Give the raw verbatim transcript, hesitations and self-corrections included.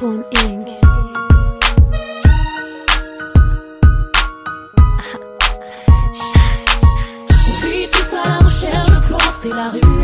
Bone Inc. On vit tous à la recherche de gloire, c'est la rue.